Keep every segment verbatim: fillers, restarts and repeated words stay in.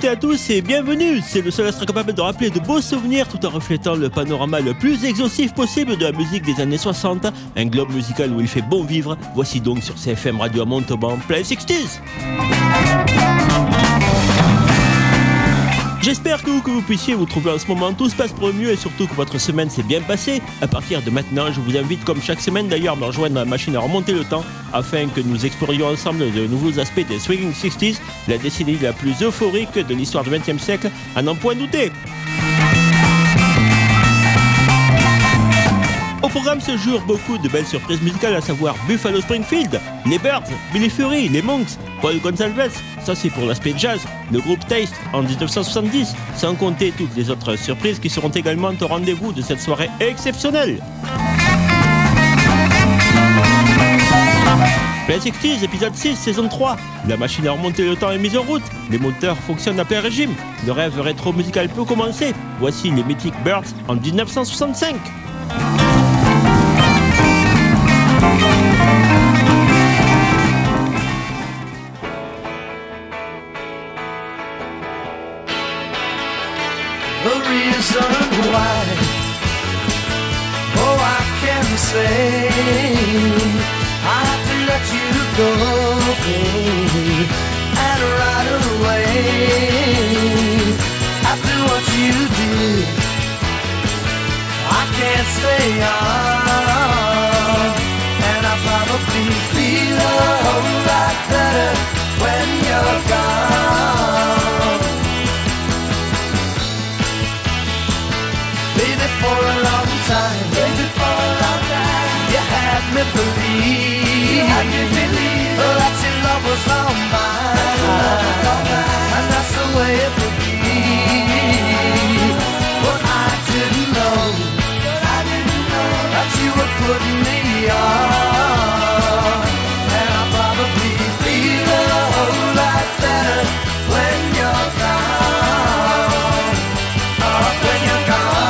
à tous et bienvenue. C'est le seul astre capable de rappeler de beaux souvenirs tout en reflétant le panorama le plus exhaustif possible de la musique des années soixante. Un globe musical où il fait bon vivre. Voici donc sur C F M Radio à Montauban, Planet soixante. J'espère que vous, que vous puissiez vous trouver en ce moment, tout se passe pour le mieux et surtout que votre semaine s'est bien passée. À partir de maintenant, je vous invite comme chaque semaine d'ailleurs à me rejoindre dans la machine à remonter le temps afin que nous explorions ensemble de nouveaux aspects des Swinging sixties, la décennie la plus euphorique de l'histoire du vingtième siècle, à n'en point douter. Au programme ce jour, beaucoup de belles surprises musicales, à savoir Buffalo Springfield, les Byrds, Billy Fury, les Monks, Paul Gonsalves, ça c'est pour l'aspect jazz, le groupe Taste en dix-neuf cent soixante-dix, sans compter toutes les autres surprises qui seront également au rendez-vous de cette soirée exceptionnelle. Planet soixante, épisode six, saison trois. La machine à remonter le temps est mise en route. Les moteurs fonctionnent à plein régime. Le rêve rétro-musical peut commencer. Voici les mythiques Byrds en dix-neuf cent soixante-cinq. The reason why, oh, I can say I have to let you go, babe, and right away. After what you did, I can't stay on, and I probably feel a whole lot better when you're gone. For a long time, baby, for a long time, you had me believe, you had me believe that your love was all mine, and that's the way it would be. But I didn't know, I didn't know that you were putting me on, and I probably feel a whole lot better when you're gone, oh, when you're gone.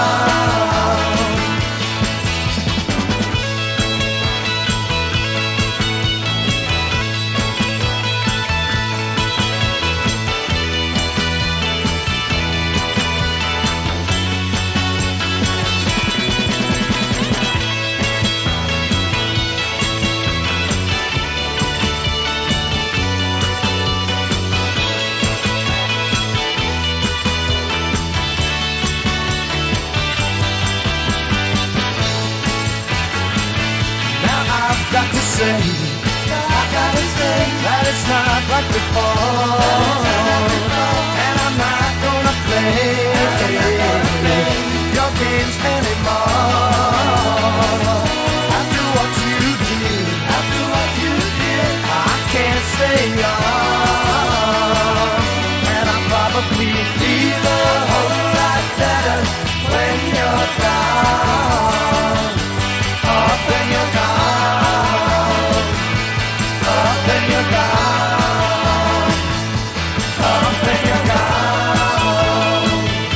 Got to say, I gotta say that it's not like before, and I'm not gonna play your games anymore. After what you did, after what you did, I can't stay on, and I probably feel a whole lot better when you're gone. Oh, when you're gone. When you're gone, oh, when you're gone.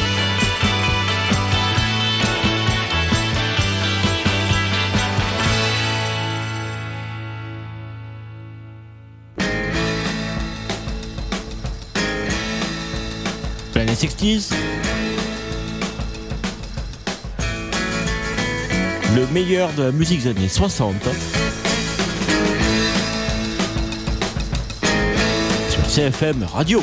Planet soixante, le meilleur de la musique des années soixante. C F M Radio.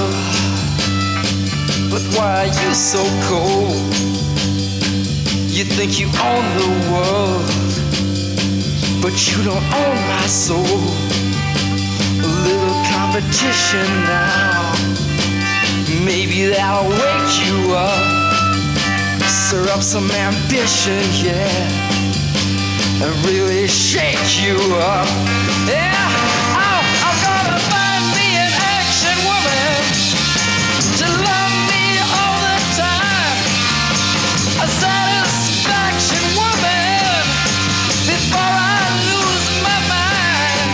Why are you so cold? You think you own the world, but you don't own my soul. A little competition now, maybe that'll wake you up. Stir up some ambition, yeah, and really shake you up. Yeah, oh, I'm gonna find me an action woman to love me all the time, a satisfaction woman before I lose my mind.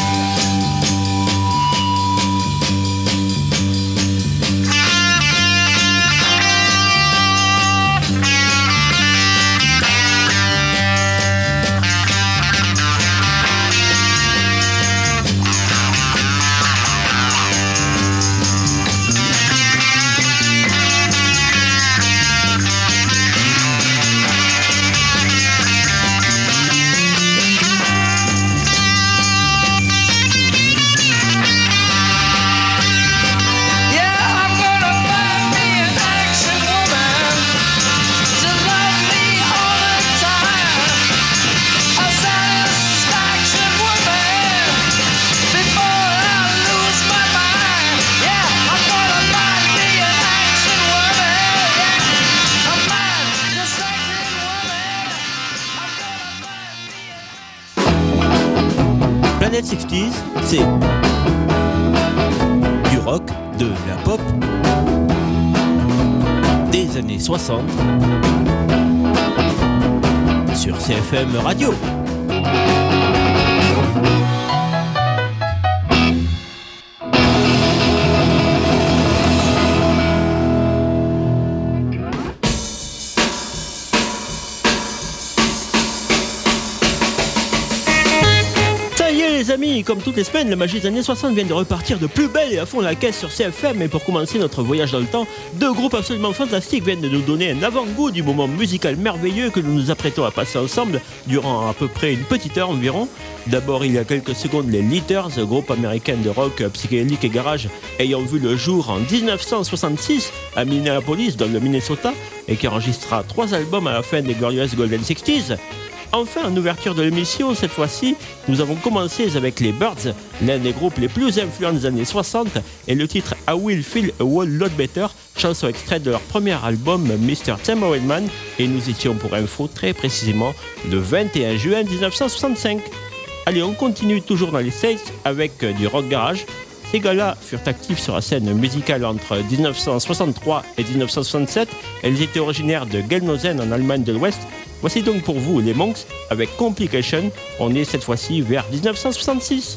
Planet soixante, c'est du rock, de la pop, des années soixante, sur C F M Radio. Les amis, comme toutes les semaines, la magie des années soixante vient de repartir de plus belle et à fond la caisse sur C F M. Et pour commencer notre voyage dans le temps, deux groupes absolument fantastiques viennent de nous donner un avant-goût du moment musical merveilleux que nous nous apprêtons à passer ensemble durant à peu près une petite heure environ. D'abord, il y a quelques secondes, les Litters, groupe américain de rock psychédélique et garage ayant vu le jour en dix-neuf cent soixante-six à Minneapolis, dans le Minnesota, et qui enregistrera trois albums à la fin des Glorious Golden sixties. Enfin, en ouverture de l'émission, cette fois-ci, nous avons commencé avec les Byrds, l'un des groupes les plus influents des années soixante, et le titre I Will Feel a Whole Lot Better, chanson extraite de leur premier album mister Tambourine Man, et nous étions pour info très précisément le vingt et un juin dix-neuf cent soixante-cinq. Allez, on continue toujours dans les States avec du rock garage. Ces gars-là furent actifs sur la scène musicale entre dix-neuf cent soixante-trois et dix-neuf cent soixante-sept. Elles étaient originaires de Gelnhausen en Allemagne de l'Ouest. Voici donc pour vous les Monks avec Complication. On est cette fois-ci vers dix-neuf cent soixante-six.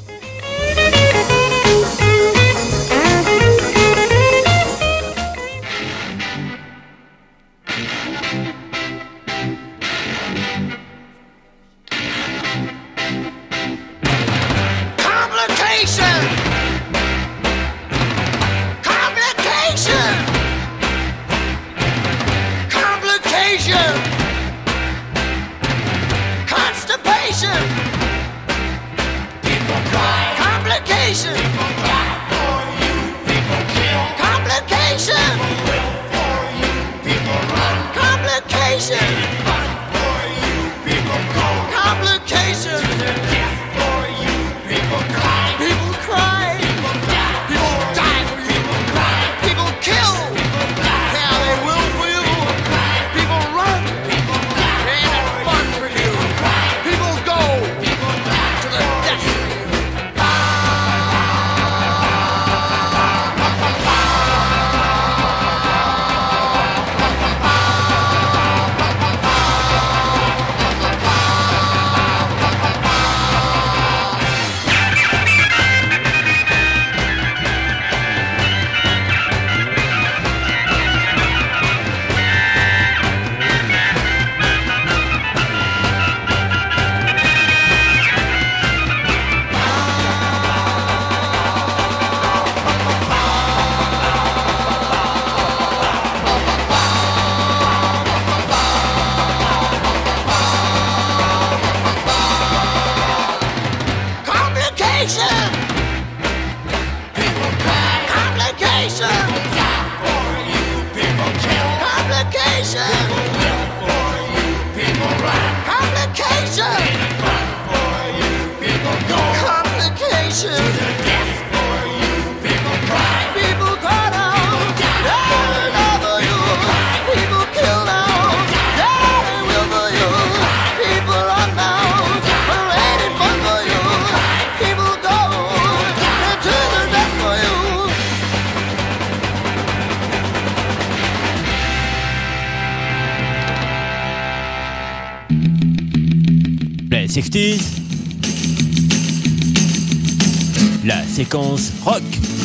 Complication. soixante, la séquence rock.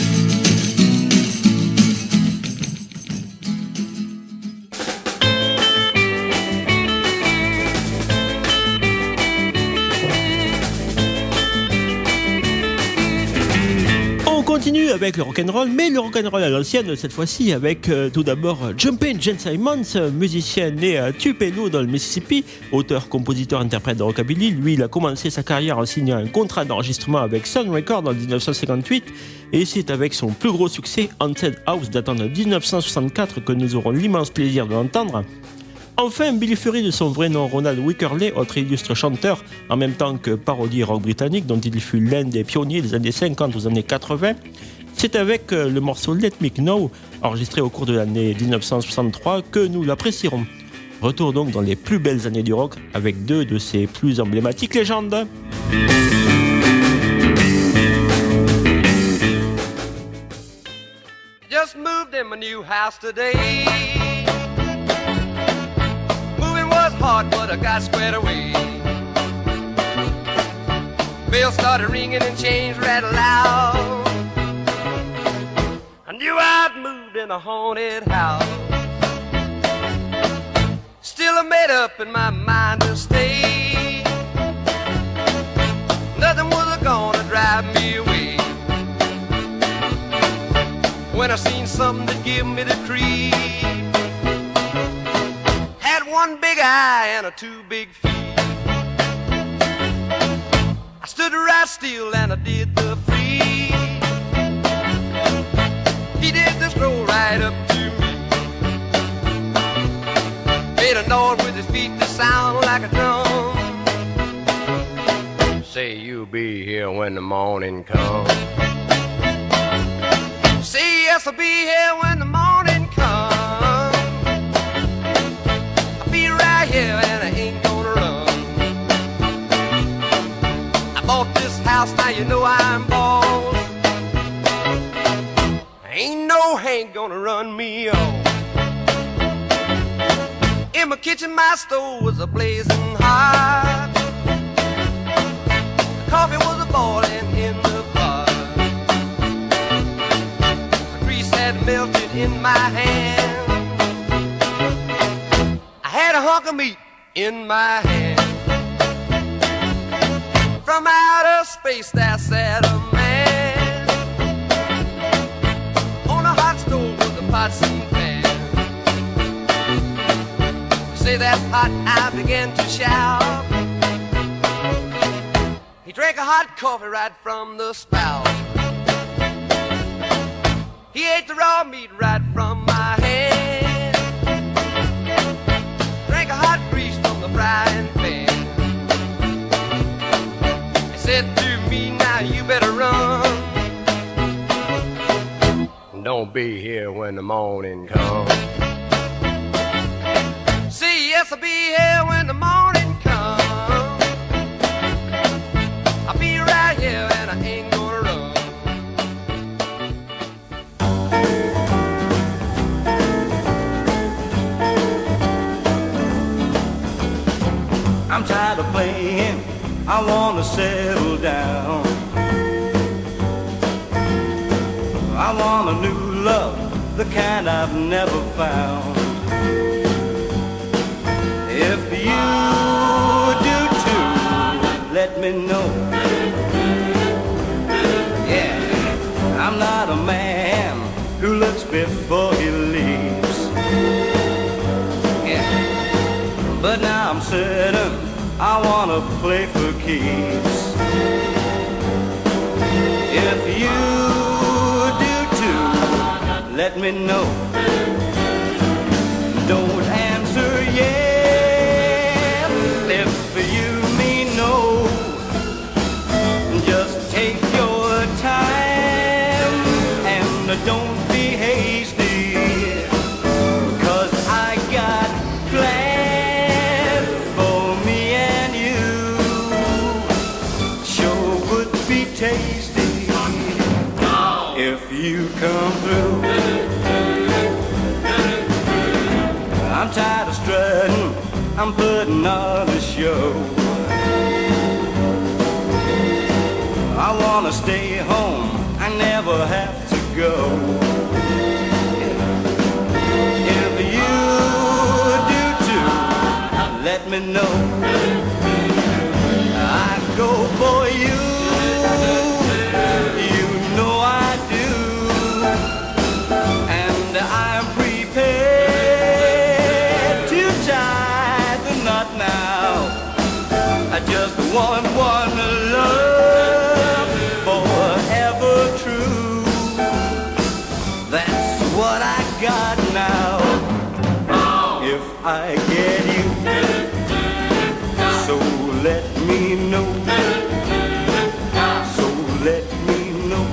On continue avec le rock'n'roll, mais le rock'n'roll à l'ancienne, cette fois-ci avec euh, tout d'abord Jumpin' Gene Simmons, musicien né à Tupelo dans le Mississippi, auteur, compositeur, interprète de rockabilly. Lui, il a commencé sa carrière en signant un contrat d'enregistrement avec Sun Records en dix-neuf cent cinquante-huit, et c'est avec son plus gros succès, Haunted House, datant de dix-neuf cent soixante-quatre, que nous aurons l'immense plaisir de l'entendre. Enfin, Billy Fury, de son vrai nom Ronald Wickerley, autre illustre chanteur, en même temps que parodie rock britannique, dont il fut l'un des pionniers des années cinquante aux années quatre-vingts. C'est avec le morceau Let Me Know, enregistré au cours de l'année dix-neuf cent soixante-trois, que nous l'apprécierons. Retour donc dans les plus belles années du rock, avec deux de ses plus emblématiques légendes. Just moved in my new house today. Was hard, but I got squared away. Bells started ringing and chains rattled loud. I knew I'd moved in a haunted house. Still I made up in my mind to stay. Nothing was gonna drive me away. When I seen something that give me the creep, one big eye and a two big feet. I stood right still and I did the free. He did the stroll right up to me. Made a noise with his feet that sound like a drum. Say you'll be here when the morning comes. Say yes, I'll be here when the morning comes. Yeah, and I ain't gonna run. I bought this house, now you know I'm boss. Ain't no Hank gonna run me off. In my kitchen, my stove was a blazing hot. The coffee was a boiling in the pot. The grease had melted in my hand. Had a hunk of meat in my hand. From outer space there sat a man on a hot stove with the pots and pans. To say that's hot, I began to shout. He drank a hot coffee right from the spout. He ate the raw meat right from my hand. Frying pan. He said to me, now you better run. Don't be here when the morning comes. See, yes, I'll be here when the morning comes. I'll be right here and I ain't gonna run. I'm tired of playing, I wanna settle down. I want a new love, the kind I've never found. If you do too, let me know. Yeah, I'm not a man who looks before he leaves. Yeah, but now I'm certain I wanna play for keeps. If you do too, let me know. Don't answer yes if you mean no. Just take your time and don't be hasty, 'cause I got plans for me and you. Sure would be tasty if you come through. I'm tired of strutting, I'm putting on a show. wanna stay home, I never have to go. If you do too, let me know. I'd go for you, you know I do, and I'm prepared to tie the knot now. I just want one love forever true. That's what I got now. If I get you, so let me know. So let me know.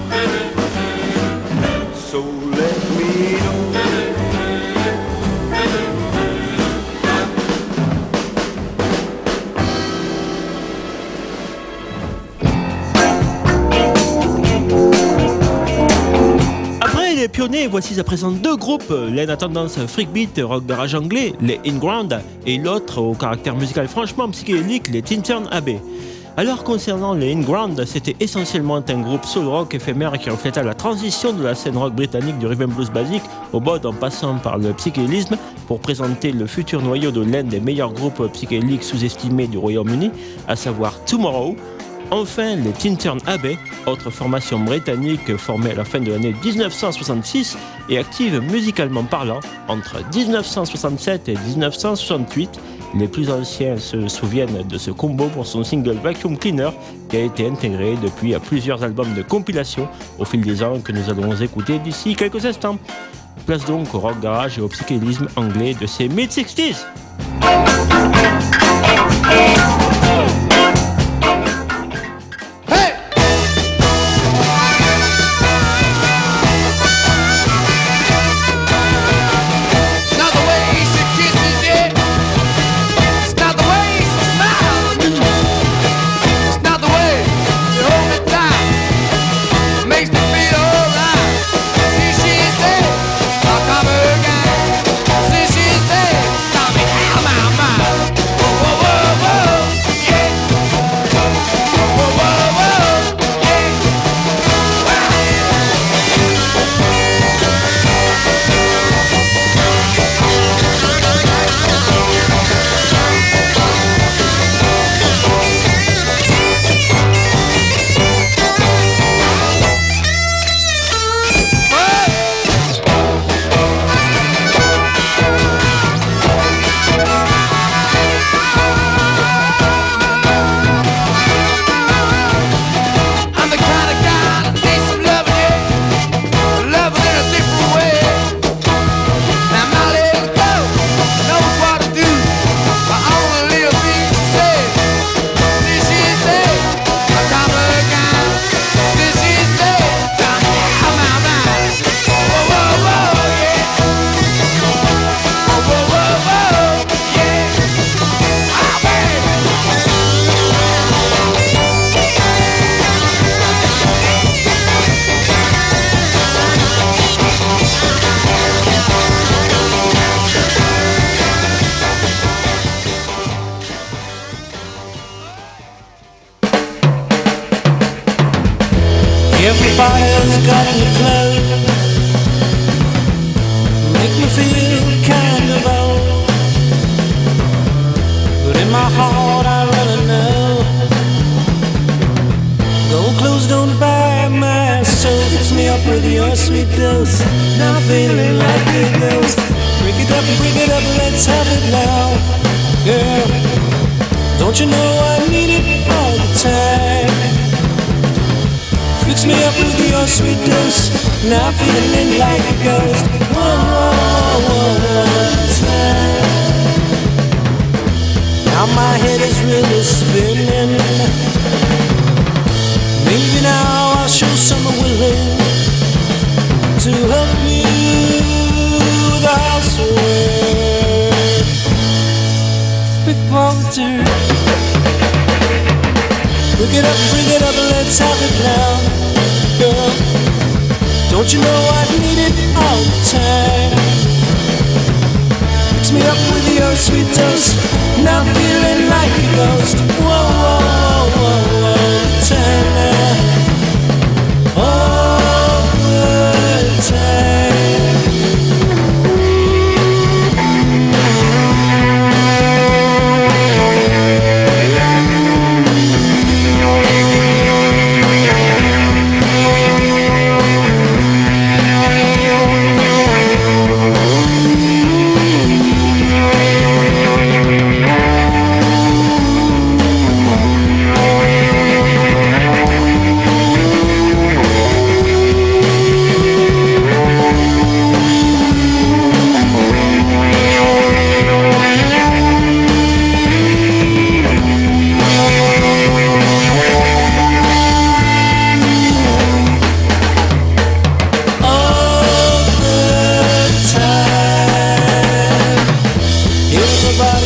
So let me know. Les pionniers, voici à présent deux groupes, l'un à tendance freakbeat, rock garage anglais, les In-Ground, et l'autre au caractère musical franchement psychédélique, les Tintern Abbey. Alors concernant les In-Ground, c'était essentiellement un groupe soul rock éphémère qui reflétait la transition de la scène rock britannique du rhythm blues basique au bod en passant par le psychédélisme pour présenter le futur noyau de l'un des meilleurs groupes psychédéliques sous-estimés du Royaume-Uni, à savoir Tomorrow. Enfin, les Tintern Abbey, autre formation britannique formée à la fin de l'année dix-neuf cent soixante-six et active musicalement parlant entre dix-neuf cent soixante-sept et dix-neuf cent soixante-huit. Les plus anciens se souviennent de ce combo pour son single Vacuum Cleaner qui a été intégré depuis à plusieurs albums de compilation au fil des ans que nous allons écouter d'ici quelques instants. Place donc au rock garage et au psychédélisme anglais de ces mid-sixties. Everybody's got a club, make me feel kind of old, but in my heart I really know gold clothes don't buy my soul. Fix me up with your sweet dose, now I'm feeling like a ghost. Break it up, break it up, let's have it now, girl. Don't you know I need it all the time? Fix me up with your sweet dose, now I'm feeling like a ghost. One more time. Now my head is really spinning. Maybe now I'll show some willing to help you with the housework. Big poverty. Bring it up, bring it up, let's have it now, girl. Don't you know I need it all the time? Fix me up with your sweet dose, now I'm feeling like a ghost. Whoa, whoa, whoa, whoa, time now.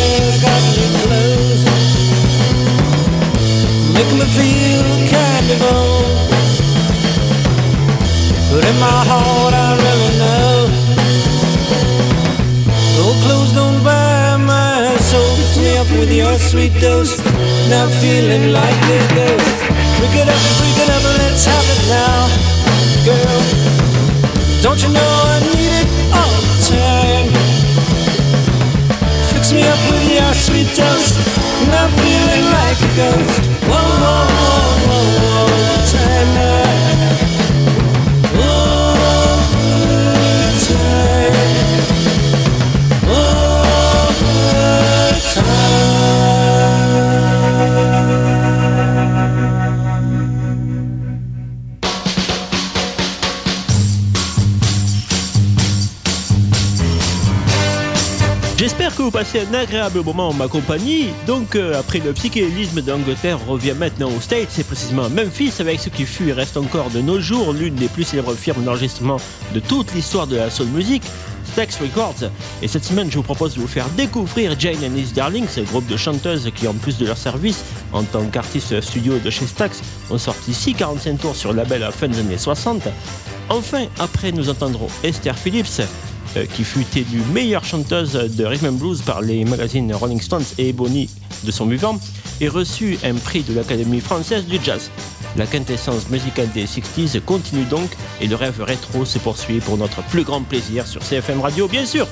girls got new clothes, make me feel kind of old. But in my heart I really know old clothes don't buy my soul. Fix me up with your sweet dose, now feeling like this goes. Break it up, break it up, let's have it now, girl. Don't you know I need it all the time? Fix me up with your sweet dose, now feeling like a ghost. Whoa, whoa, whoa, whoa, all the time now. All the time. All the time. J'espère que vous passez un agréable moment en ma compagnie. Donc euh, après le psychédélisme d'Angleterre, on revient maintenant aux States, c'est précisément à Memphis, avec ce qui fut et reste encore de nos jours l'une des plus célèbres firmes d'enregistrement de toute l'histoire de la soul music, Stax Records. Et cette semaine, je vous propose de vous faire découvrir Jane and His Darlings, ce groupe de chanteuses qui, en plus de leur service en tant qu'artistes studio de chez Stax, ont sorti six quarante-cinq tours sur le label à la fin des années soixante. Enfin, après, nous entendrons Esther Phillips, euh, qui fut élue meilleure chanteuse de rhythm and blues par les magazines Rolling Stones et Ebony de son vivant, et reçut un prix de l'Académie française du jazz. La quintessence musicale des soixante-dix continue donc, et le rêve rétro se poursuit pour notre plus grand plaisir sur C F M Radio, bien sûr.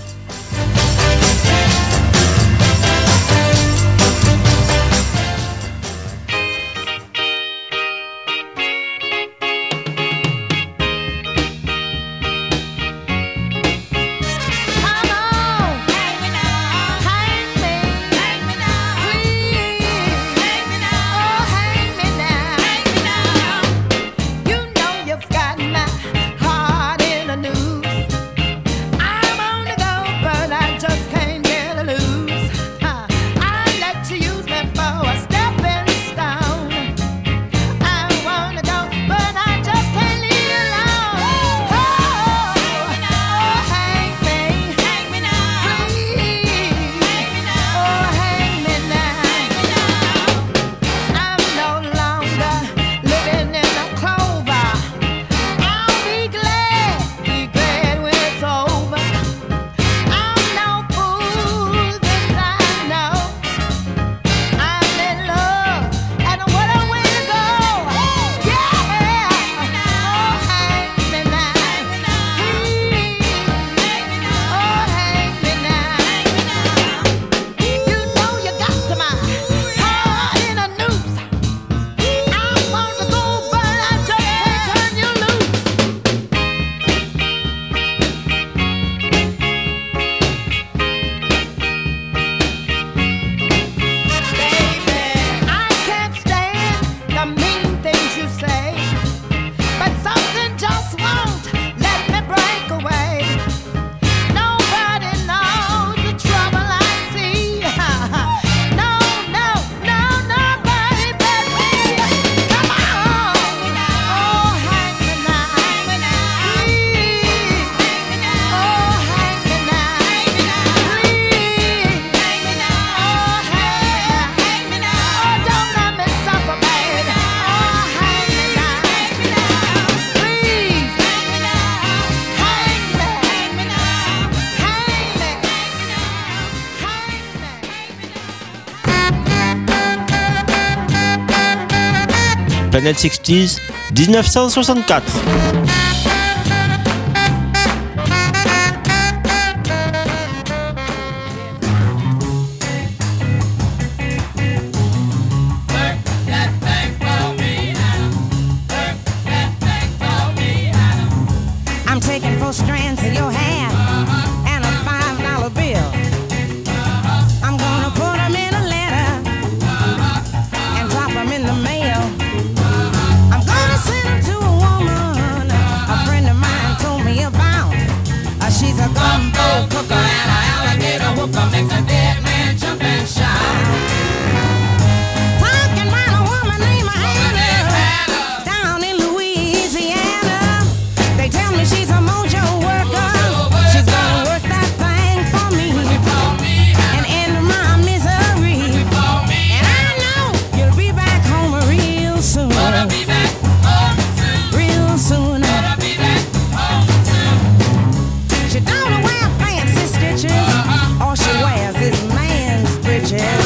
Planet soixante, dix-neuf cent soixante-quatre. I'm taking four strands of your hair and a five dollar bill. I'm gonna put them in a letter and drop them in the mail. I'm gonna send them to a woman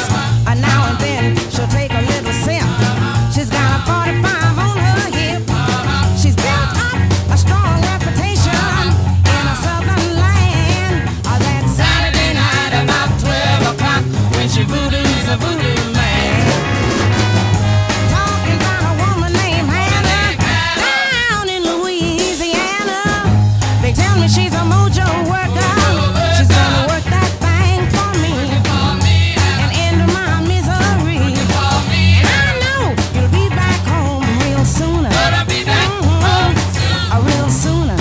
Uh, now and then she'll take a little sip. She's got a forty-five on her hip. She's built up a strong reputation in a southern land. Uh, that Saturday night about twelve o'clock when she voodoo's a voodoo man. Talking about a woman named Hannah down in Louisiana. They tell me she's a mojo worker. She's gonna work that thing for me and end my misery. And I know you'll be back home real sooner. Mhm. A real sooner.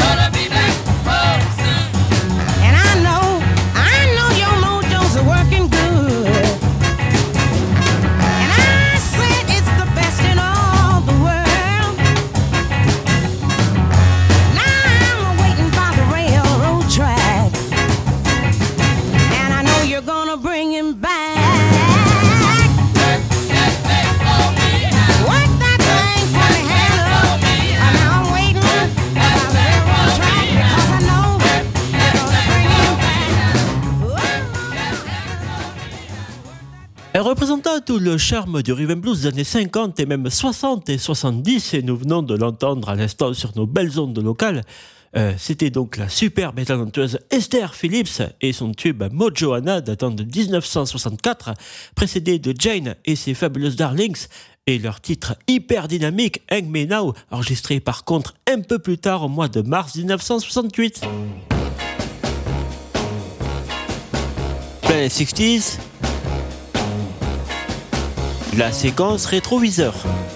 And I know, I know your mojos are working good. And I said it's the best in all the world. Now I'm waiting by the railroad track. And I know you're gonna bring him back. Work that thing for me, Hannah. And I'm waiting by the railroad track because I know you're gonna bring him back. Elle représenta tout le charme du rhythm and blues des années cinquante et même soixante et soixante-dix, et nous venons de l'entendre à l'instant sur nos belles ondes locales. Euh, c'était donc la superbe et talentueuse Esther Phillips et son tube Mojohanna datant de dix-neuf cent soixante-quatre, précédé de Jane et ses Fabulous Darlings et leur titre hyper dynamique Hang Me Now, enregistré par contre un peu plus tard au mois de mars dix-neuf cent soixante-huit. Planet soixante, la séquence rétroviseur.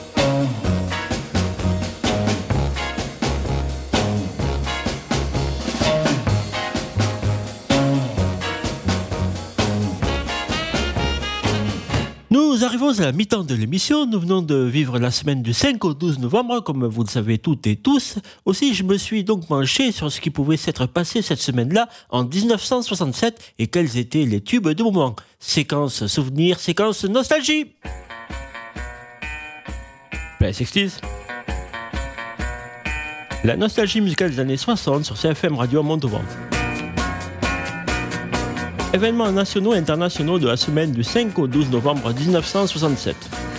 Nous arrivons à la mi-temps de l'émission. Nous venons de vivre la semaine du cinq au douze novembre, comme vous le savez toutes et tous. Aussi, je me suis donc penché sur ce qui pouvait s'être passé cette semaine-là en dix-neuf cent soixante-sept et quels étaient les tubes du moment. Séquence souvenir, séquence nostalgie. Planet soixante. La nostalgie musicale des années soixante sur C F M Radio à Montauban. Événements nationaux et internationaux de la semaine du cinq au douze novembre dix-neuf cent soixante-sept.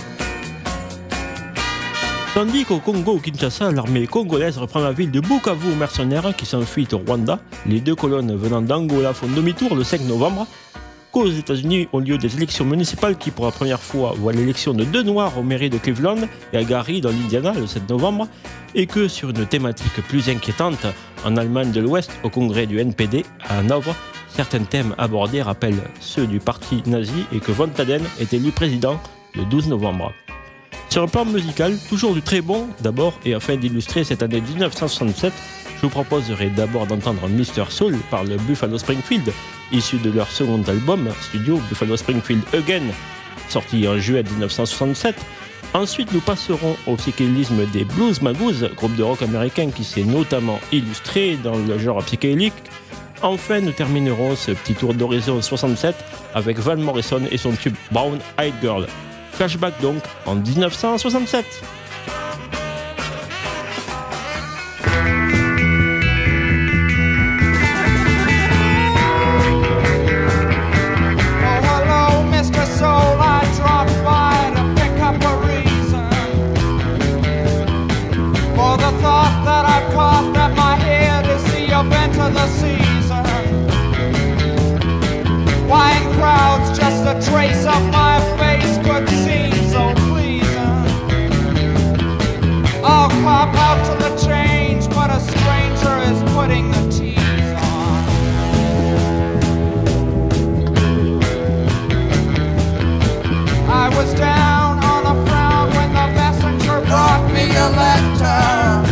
Tandis qu'au Congo, au Kinshasa, l'armée congolaise reprend la ville de Bukavu aux mercenaires qui s'enfuient au Rwanda, les deux colonnes venant d'Angola font demi-tour le cinq novembre, qu'aux États-Unis ont lieu des élections municipales qui, pour la première fois, voient l'élection de deux Noirs aux mairies de Cleveland et à Gary dans l'Indiana le sept novembre, et que, sur une thématique plus inquiétante, en Allemagne de l'Ouest, au congrès du N P D à Hanovre, certains thèmes abordés rappellent ceux du parti nazi et que von Taden est élu président le douze novembre. Sur un plan musical, toujours du très bon, d'abord, et afin d'illustrer cette année dix-neuf cent soixante-sept, je vous proposerai d'abord d'entendre mister Soul par le Buffalo Springfield, issu de leur second album studio Buffalo Springfield Again, sorti en juillet dix-neuf cent soixante-sept. Ensuite, nous passerons au psychédélisme des Blues Magoos, groupe de rock américain qui s'est notamment illustré dans le genre psychédélique. Enfin, nous terminerons ce petit tour d'horizon soixante-sept avec Van Morrison et son tube Brown Eyed Girl. Flashback donc en dix-neuf cent soixante-sept. The season, why in crowds just a trace of my face could seem so pleasing. I'll cop out to the change, but a stranger is putting the tease on. I was down on the frown when the messenger brought me a letter.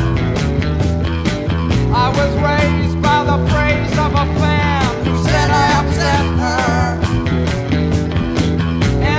I was raised by the praise of a fan who said I upset her. And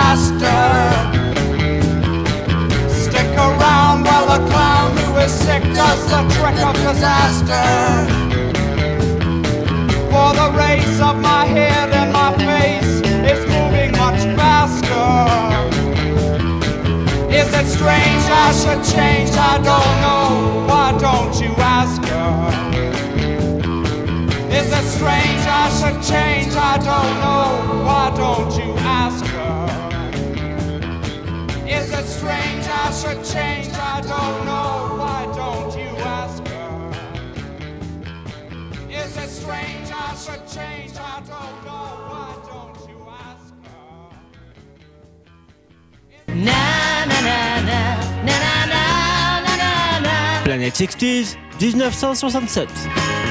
disaster. Stick around while the clown who is sick does the trick of disaster. For the race of my head and my face is moving much faster. Is it strange I should change? I don't know. Why don't you ask her? Is it strange I should change? I don't know. Why don't you ask her? Is it strange I should change? I don't know. Why don't you ask her? Is it strange I should change? I don't know. Why don't you ask her? Na na na na na na na na na. Planet sixties, dix-neuf cent soixante-sept.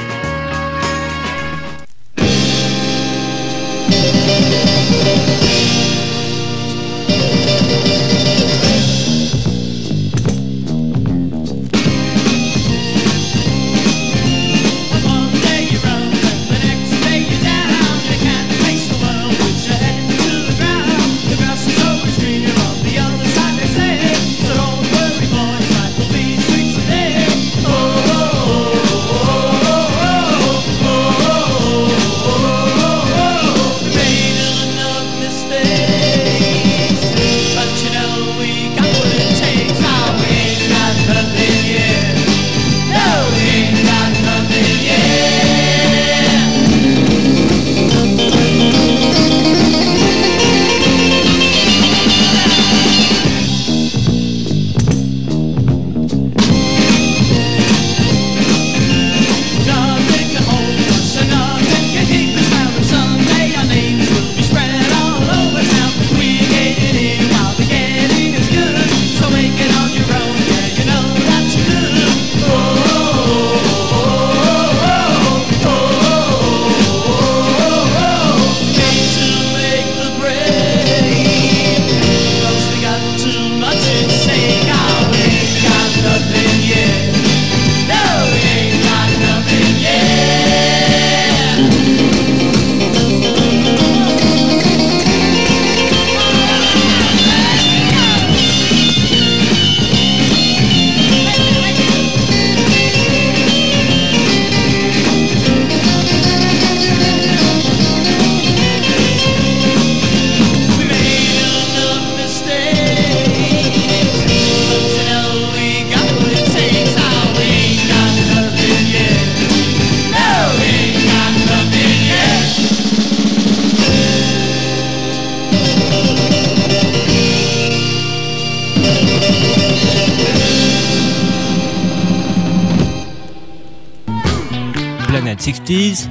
Planet sixties,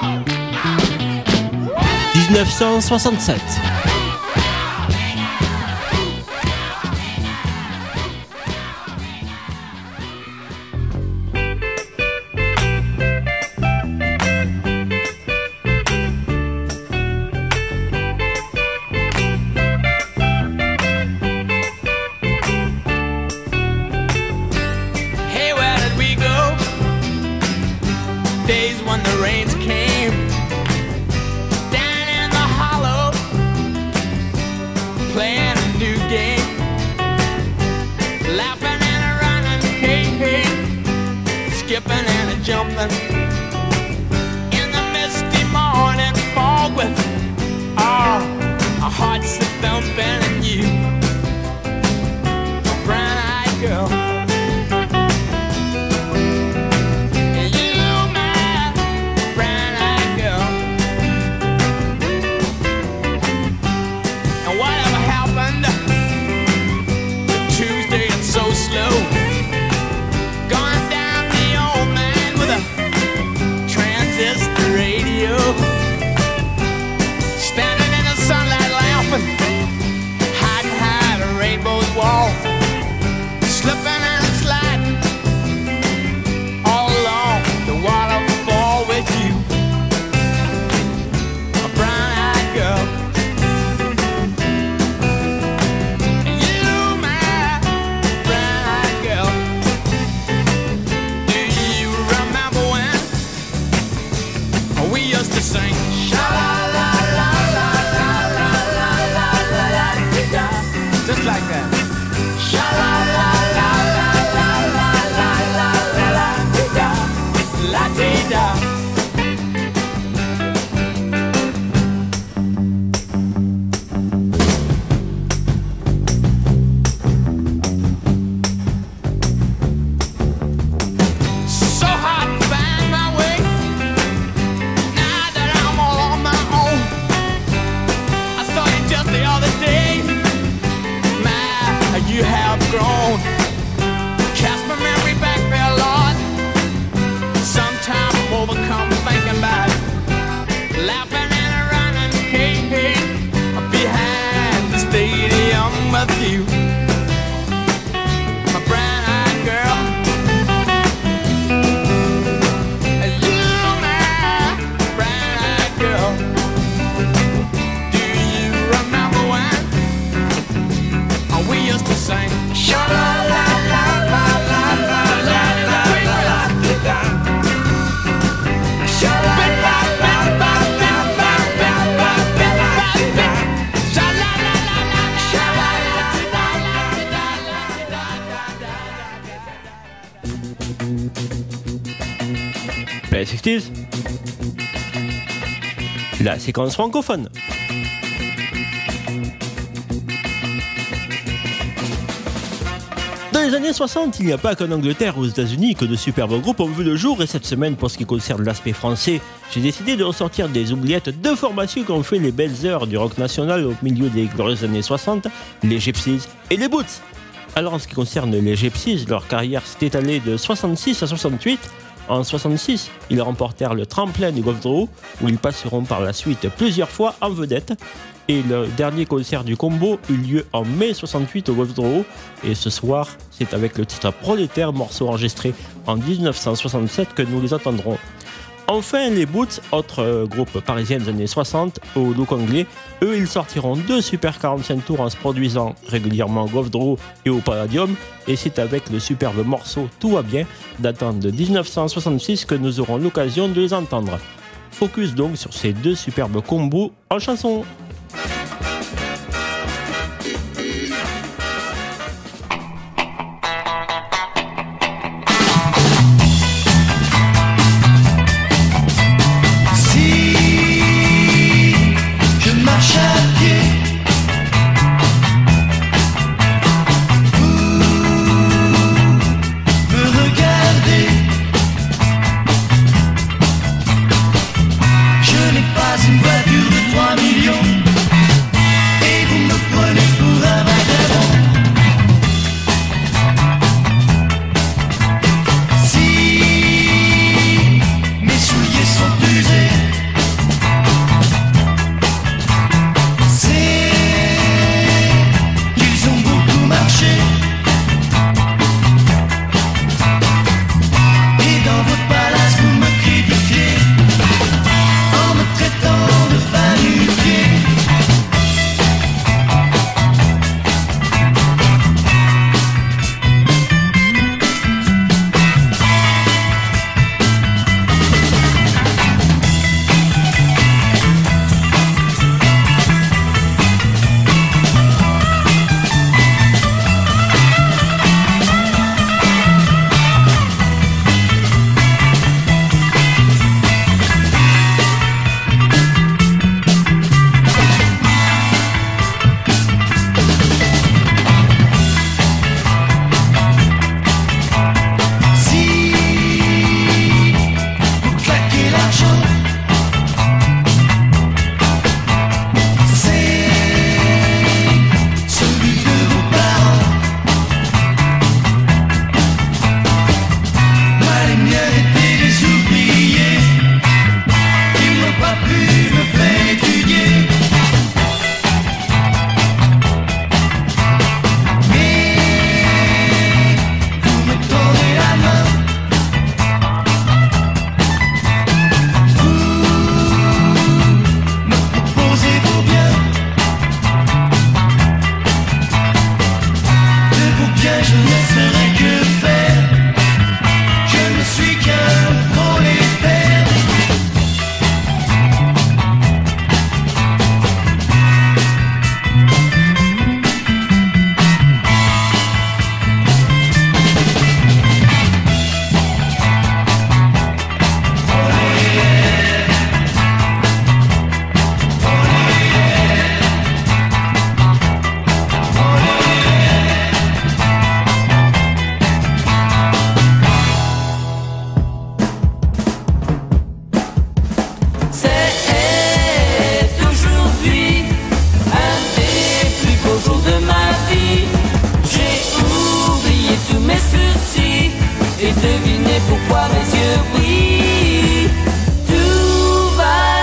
dix-neuf cent soixante-sept. love you, my brown-eyed girl. You, my brown-eyed girl. Do you remember when we used to sing? Sha-la-la-la-la-la-la-la-la-la-la. Play sixties, la séquence francophone. Dans les années soixante, il n'y a pas qu'en Angleterre ou aux États-Unis que de superbes groupes ont vu le jour, et cette semaine, pour ce qui concerne l'aspect français, j'ai décidé de ressortir des oubliettes de formations qui ont fait les belles heures du rock national au milieu des glorieuses années soixante, les Gypsies et les Boots. Alors en ce qui concerne les Gypsies, leur carrière s'est étalée de soixante-six à soixante-huit. En soixante-six, ils remportèrent le tremplin du Golf Draw, où ils passeront par la suite plusieurs fois en vedette. Et le dernier concert du combo eut lieu en mai soixante-huit au Golf Draw. Et ce soir, c'est avec le titre Prolétaire, morceau enregistré en dix-neuf cent soixante-sept, que nous les entendrons. Enfin, les Boots, autre euh, groupe parisien des années soixante, au look anglais, eux, ils sortiront deux Super quarante-cinq tours en se produisant régulièrement au Golf Draw et au Palladium, et c'est avec le superbe morceau Tout va bien, datant de dix-neuf cent soixante-six, que nous aurons l'occasion de les entendre. Focus donc sur ces deux superbes combos en chanson.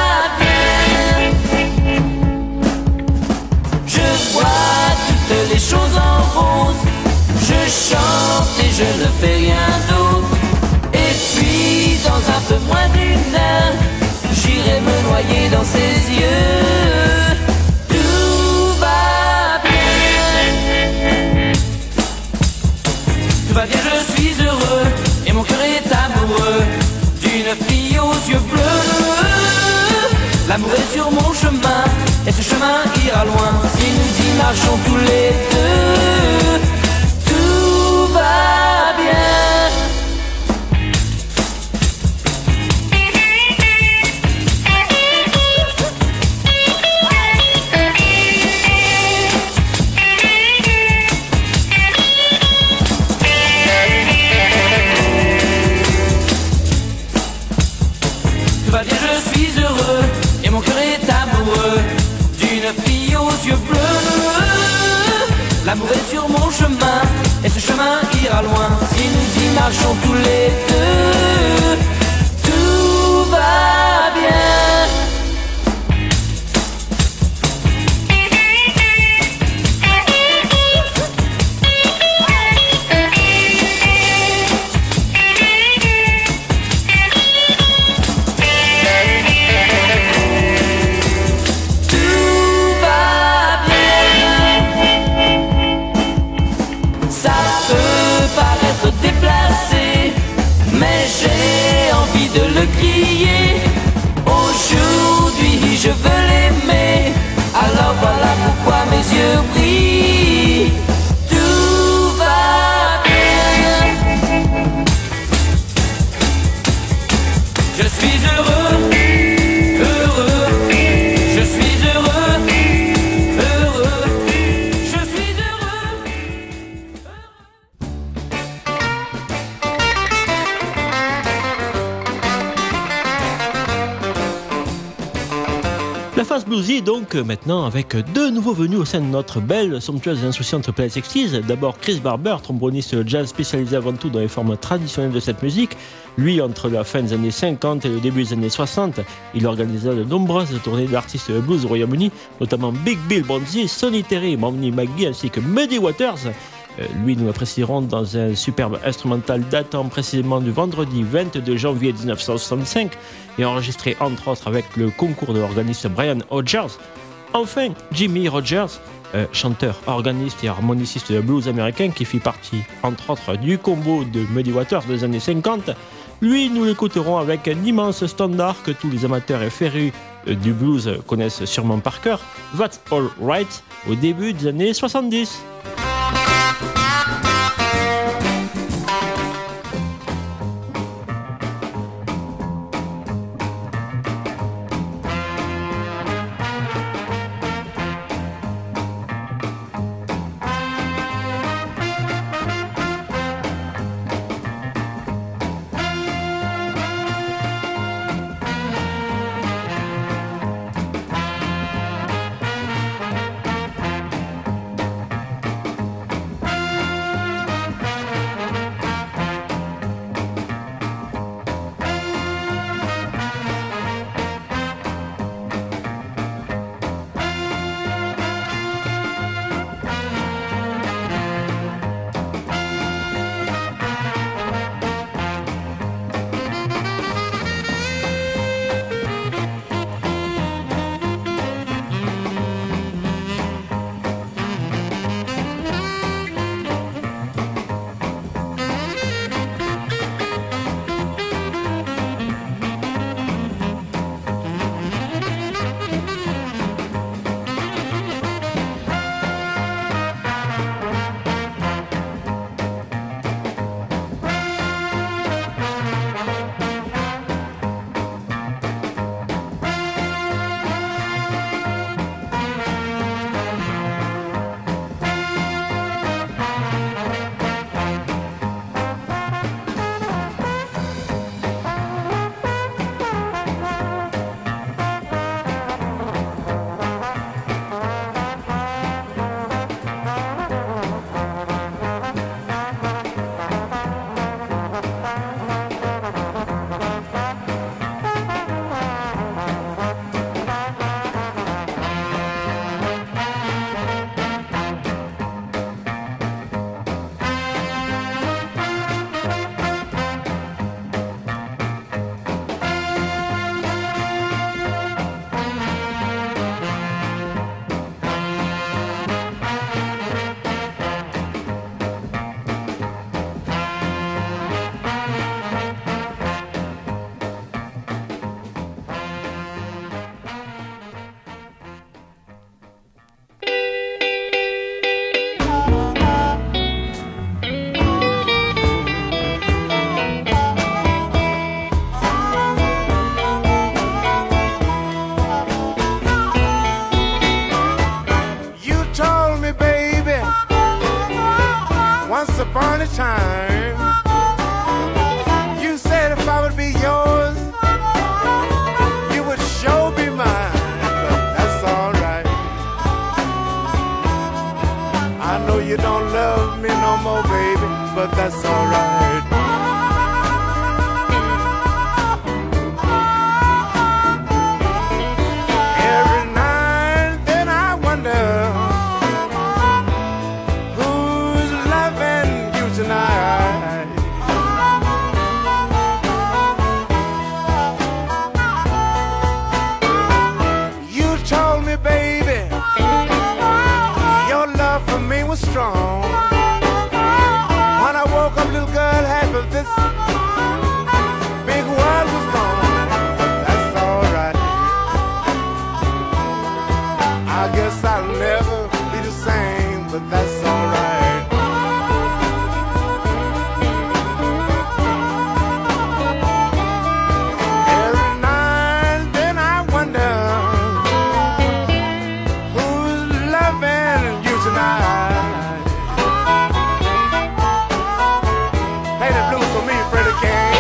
Les choses voyais dans ses yeux. Tout va bien. Tout va bien, je suis heureux et mon cœur est amoureux d'une fille aux yeux bleus. L'amour est sur mon chemin et ce chemin ira loin si nous y marchons tous les deux. Tout va bien. Tout va bien, je suis heureux et mon cœur est amoureux d'une fille aux yeux bleus. L'amour est sur mon chemin et ce chemin ira loin si nous y marchons tous les deux. Tout va bien. Mais j'ai envie de le crier. Aujourd'hui je veux l'aimer. Alors voilà pourquoi mes yeux brillent. Tout va bien. Je suis heureux, heureux. Je suis heureux, heureux. Je suis heureux. La phase bluesy donc maintenant avec deux nouveaux venus au sein de notre belle, somptueuse et insouciante Planet sixties. D'abord Chris Barber, tromboniste jazz spécialisé avant tout dans les formes traditionnelles de cette musique. Lui, entre la fin des années cinquante et le début des années soixante, il organisa de nombreuses tournées d'artistes blues au Royaume-Uni, notamment Big Bill Bonzi, Sonny Terry, Manny McGee ainsi que Muddy Waters. Euh, lui, nous l'apprécierons dans un superbe instrumental datant précisément du vendredi vingt-deux janvier dix-neuf cent soixante-cinq et enregistré entre autres avec le concours de l'organiste Brian Hodgers. Enfin, Jimmy Rogers, euh, chanteur, organiste et harmoniciste de blues américain qui fit partie entre autres du combo de Muddy Waters des années cinquante. Lui, nous l'écouterons avec un immense standard que tous les amateurs et férus du blues connaissent sûrement par cœur, That's All Right, au début des années soixante-dix. many times. You said if I would be yours, you would sure be mine, but that's alright. I know you don't love me no more, baby, but that's alright. Every night then I wonder who's loving you tonight. You told me, baby, your love for me was strong. When I woke up, little girl, half of this big world was gone. But that's alright. I guess I'll never be the same, but that's alright. Every night then I wonder who's loving you tonight. Play the blues for me, Freddie King.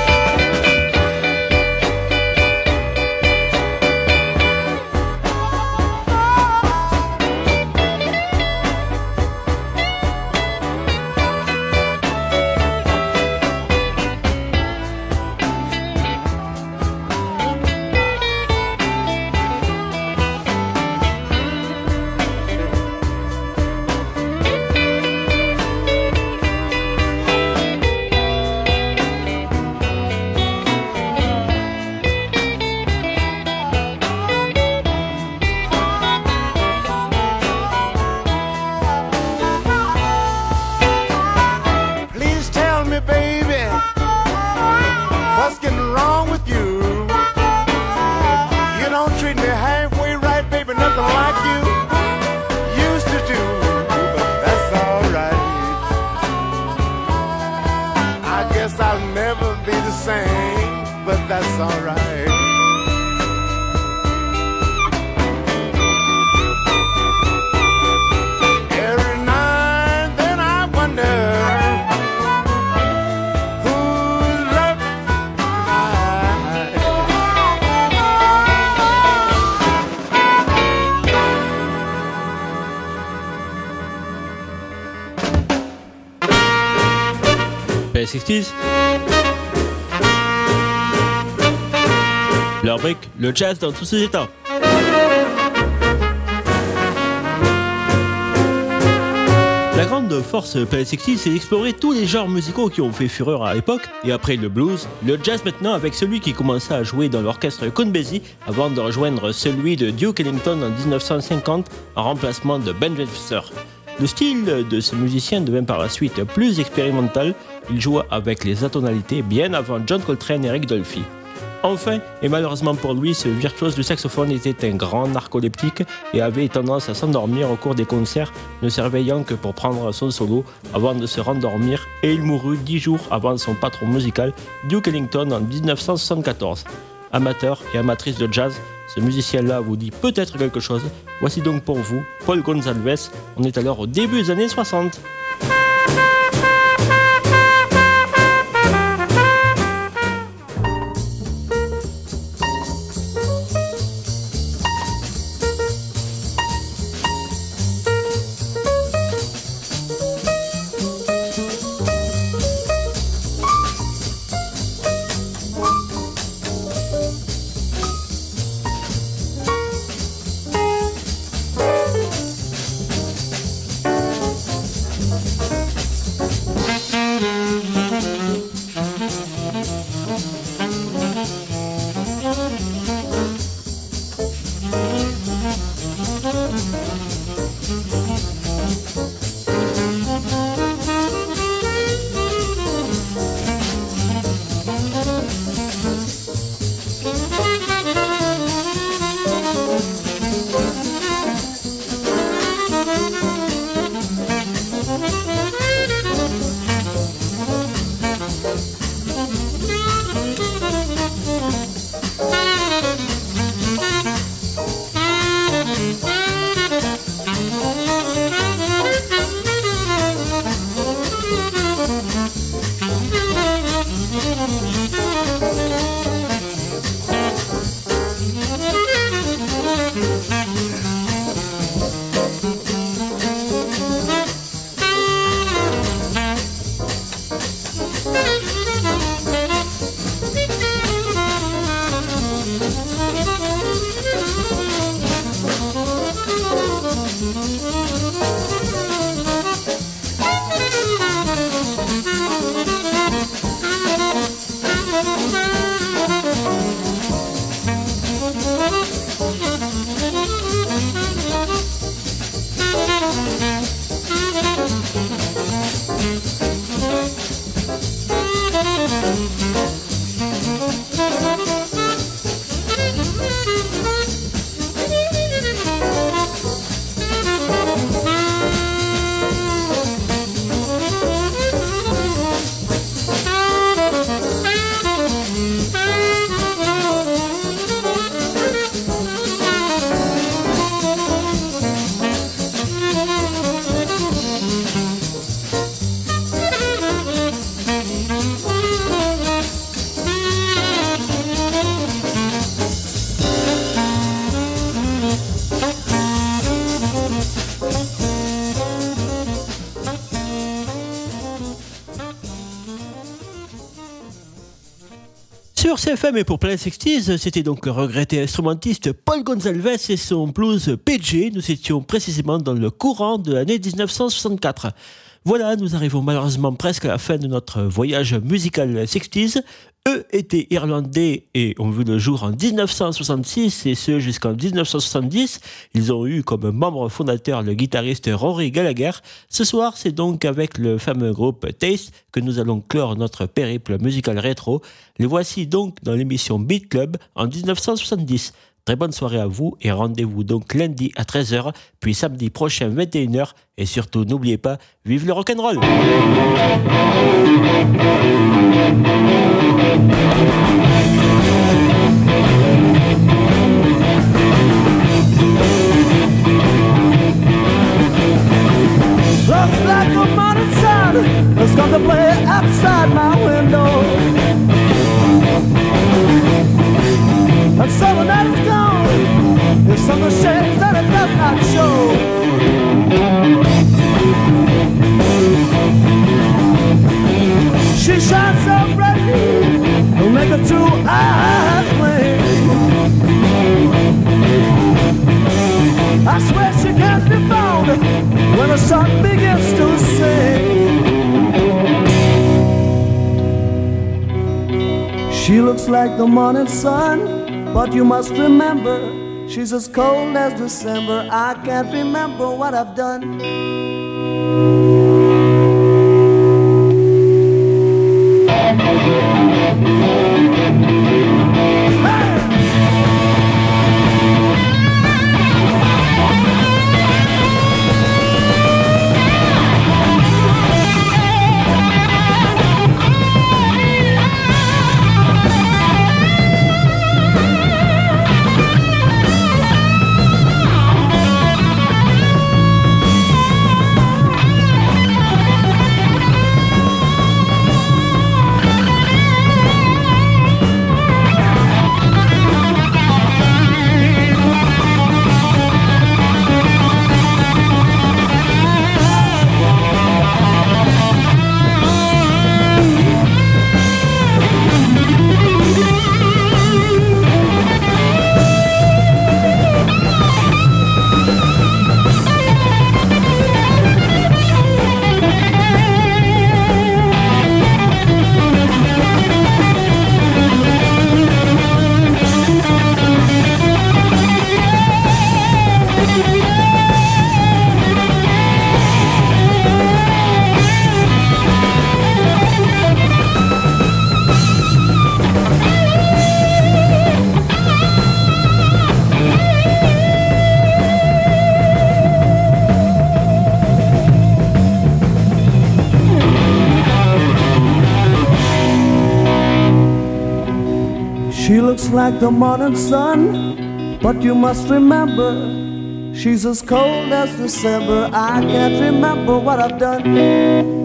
Please tell me, baby, what's getting wrong with you? You don't treat me halfway right, baby, nothing like you used to do, but that's alright. I guess I'll never be the same, but that's alright. Every night then I wonder who's loving tonight. P soixante. Leur brique, le jazz dans tous ses états. La grande force P soixante, c'est d'explorer tous les genres musicaux qui ont fait fureur à l'époque, et après le blues, le jazz maintenant avec celui qui commença à jouer dans l'orchestre Count Basie avant de rejoindre celui de Duke Ellington en dix-neuf cent cinquante en remplacement de Ben Webster. Le style de ce musicien devint par la suite plus expérimental, il joua avec les atonalités bien avant John Coltrane et Rick Dolphy. Enfin, et malheureusement pour lui, ce virtuose du saxophone était un grand narcoleptique et avait tendance à s'endormir au cours des concerts, ne se réveillant que pour prendre son solo avant de se rendormir, et il mourut dix jours avant son patron musical, Duke Ellington, en dix-neuf cent soixante-quatorze. Amateur et amatrice de jazz, ce musicien-là vous dit peut-être quelque chose. Voici donc pour vous Paul Gonsalves. On est alors au début des années soixante. sur C F M et pour Planet sixties, c'était donc le regretté instrumentiste Paul Gonsalves et son blues P G. Nous étions précisément dans le courant de l'année dix-neuf cent soixante-quatre. Voilà, nous arrivons malheureusement presque à la fin de notre voyage musical sixties. Eux étaient irlandais et ont vu le jour en dix-neuf cent soixante-six et ce jusqu'en dix-neuf cent soixante-dix. Ils ont eu comme membre fondateur le guitariste Rory Gallagher. Ce soir, c'est donc avec le fameux groupe Taste que nous allons clore notre périple musical rétro. Les voici donc dans l'émission Beat Club en dix-neuf cent soixante-dix. Très bonne soirée à vous et rendez-vous donc lundi à treize heures, puis samedi prochain vingt et une heures. Et surtout, n'oubliez pas, vive le rock'n'roll! Looks like a morning sun is gonna play outside my window. And so the night is gone, there's some of the shades that it does not show. She shines so brightly, it'll make her two eyes flame. I swear she can't be found when the sun begins to sing. She looks like the morning sun, but you must remember, she's as cold as December. I can't remember what I've done. She looks like the morning sun, but you must remember, she's as cold as December. I can't remember what I've done.